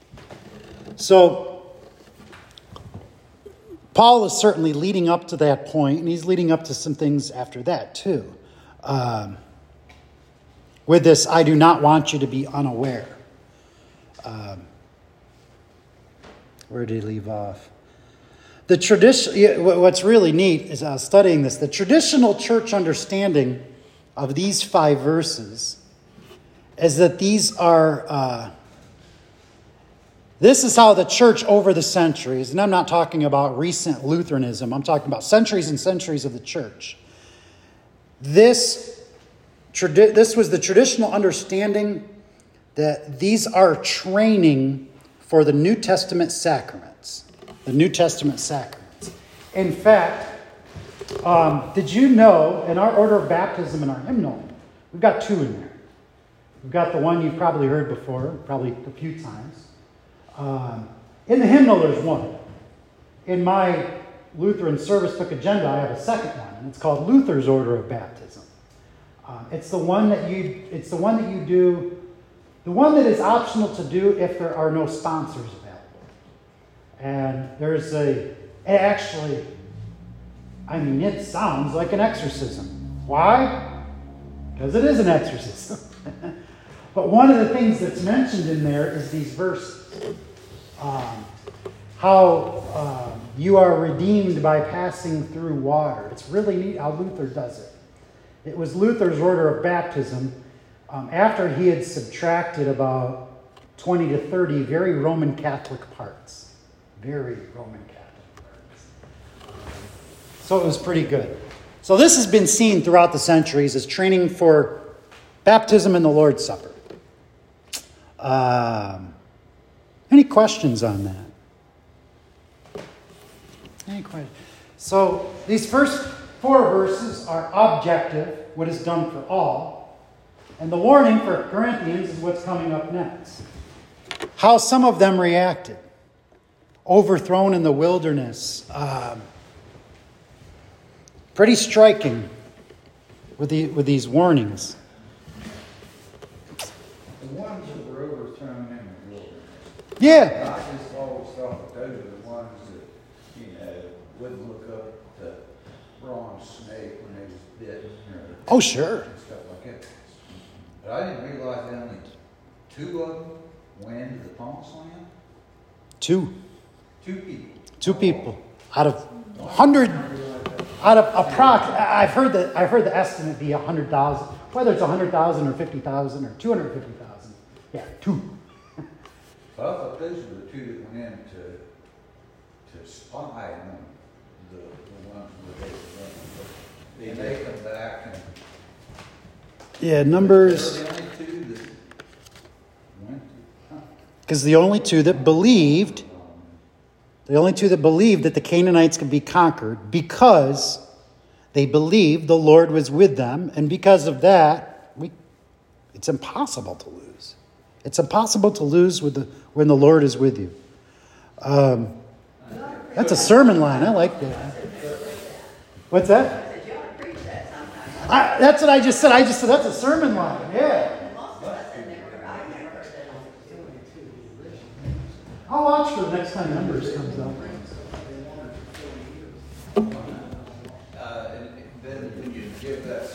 So, Paul is certainly leading up to that point, and he's leading up to some things after that too. Um, with this, I do not want you to be unaware. Um, where did he leave off? The tradition. What's really neat is uh, studying this. The traditional church understanding of these five verses is that these are. Uh, this is how the church over the centuries, and I'm not talking about recent Lutheranism. I'm talking about centuries and centuries of the church. This, tradi- this was the traditional understanding that these are training for the New Testament sacraments. The New Testament sacraments. In fact, um, did you know in our order of baptism in our hymnal, we've got two in there. We've got the one you've probably heard before, probably a few times. Um, in the hymnal, there's one. In my Lutheran service book agenda, I have a second one, and it's called Luther's Order of Baptism. Um, it's the one that you. It's the one that you do. The one that is optional to do if there are no sponsors available. And there's a, actually, I mean, it sounds like an exorcism. Why? Because it is an exorcism. But one of the things that's mentioned in there is these verses. Um, how um, you are redeemed by passing through water. It's really neat how Luther does it. It was Luther's order of baptism. Um, after he had subtracted about twenty to thirty very Roman Catholic parts. Very Roman Catholic parts. So it was pretty good. So this has been seen throughout the centuries as training for baptism and the Lord's Supper. Um, any questions on that? Any questions? So these first four verses are objective, what is done for all. And the warning for Corinthians is what's coming up next. How some of them reacted. Overthrown in the wilderness. Um, pretty striking with, the, with these warnings. The ones that were overthrown in the wilderness. Yeah. I just always thought that those are the ones that, you know, wouldn't look up at the bronze snake when they was bitten or Oh, sure. and stuff like that. But I didn't realize that only two of them went into the promised land. Two. Two people. Two people. Out of one hundred, out of approx, I've heard that I've heard the estimate be one hundred thousand. Whether it's one hundred thousand or fifty thousand or two hundred fifty thousand. Yeah, two. But I thought those were the two that went in to, to spy on the, the ones where they were running. But they come back and Yeah, Numbers. they're the only two that went to, huh. Because the only two that believed, the only two that believed that the Canaanites could be conquered because they believed the Lord was with them. And because of that, we, it's impossible to lose. It's impossible to lose with the, when the Lord is with you. Um, that's a sermon line. I like that. What's that? I said, you ought to preach that sometime. I, that's what I just said. I just said that's a sermon line. Yeah. Most of us in there, I never heard that. I'll watch for the next time Numbers comes up. Uh, and then when you give that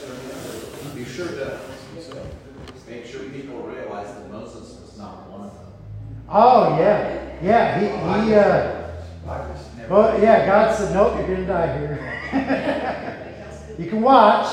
sure does. Make sure people realize that Moses was not one of them. Oh, yeah. Yeah, he, he uh, I just never. well, yeah, God said, nope, you're going to die here. You can watch.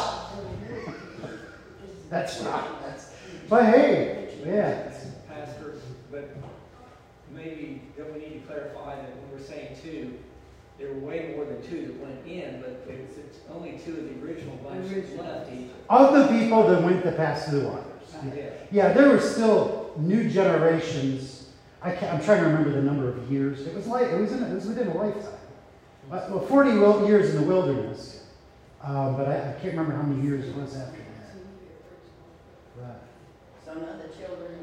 That's not. That's, but hey, yeah. Pastor, but maybe that we need to clarify that when we're saying two, there were way more than two that went in, but it's it's only two of the original bunch that left each. Of the people that went to pass through the waters. Yeah. Yeah, there were still new generations. I can't, I'm trying to remember the number of years. It was like it was in it was within a lifetime. But, well, forty wil- years in the wilderness, um, but I, I can't remember how many years it was after that. But, So none of the children,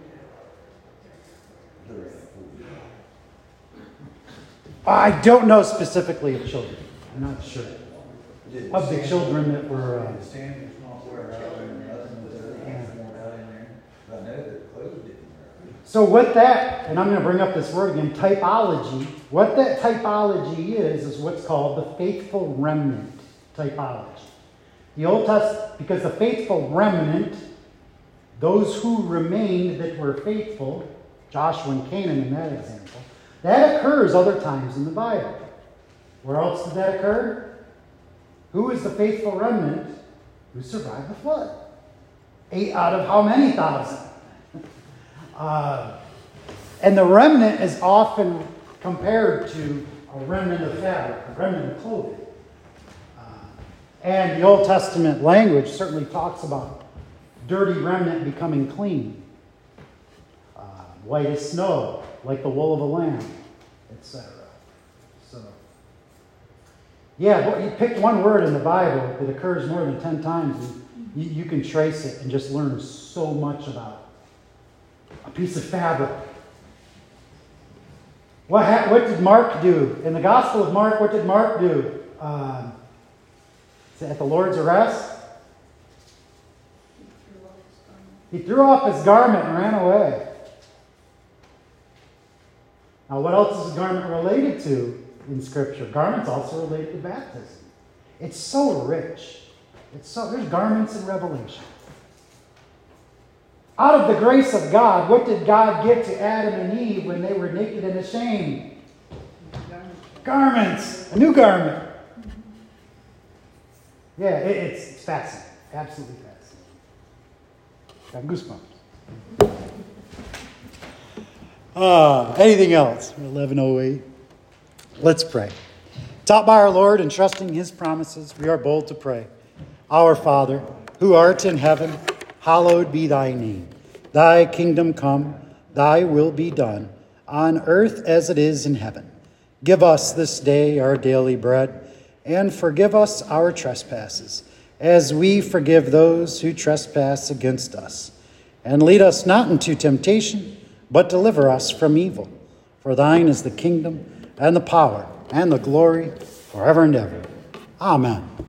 I don't know specifically of children. I'm not sure. Did Of the Sandy- children that were. Uh, did Sandy's not wear out there, nothing was there, anything out in there? I know that clothes didn't wear. So what that, and I'm going to bring up this word again, typology, what that typology is, is what's called the faithful remnant typology. The Old Testament, because the faithful remnant, those who remained that were faithful, Joshua and Canaan in that example, that occurs other times in the Bible. Where else did that occur? Who is the faithful remnant who survived the flood? Eight out of how many thousand? Uh, and the remnant is often compared to a remnant of fabric, a remnant of clothing. Uh, and the Old Testament language certainly talks about dirty remnant becoming clean. Uh, white as snow, like the wool of a lamb, et cetera. So, yeah, but you pick one word in the Bible that occurs more than ten times, and you, you can trace it and just learn so much about a piece of fabric. What, ha- what did Mark do? In the Gospel of Mark, what did Mark do? Um, at the Lord's arrest? He threw off his garment and ran away. Now, what else is a garment related to in Scripture? Garments also related to baptism. It's so rich. It's so there's garments in Revelation. Out of the grace of God, what did God give to Adam and Eve when they were naked and ashamed? Garments. A new garment. Yeah, it, it's, it's fascinating. Absolutely fascinating. Got goosebumps. Uh, anything else? eleven oh eight. Let's pray. Taught by our Lord and trusting His promises, we are bold to pray. Our Father, who art in heaven, hallowed be thy name. Thy kingdom come, thy will be done, on earth as it is in heaven. Give us this day our daily bread, and forgive us our trespasses, as we forgive those who trespass against us. And lead us not into temptation, but deliver us from evil. For thine is the kingdom, and the power, and the glory, forever and ever. Amen.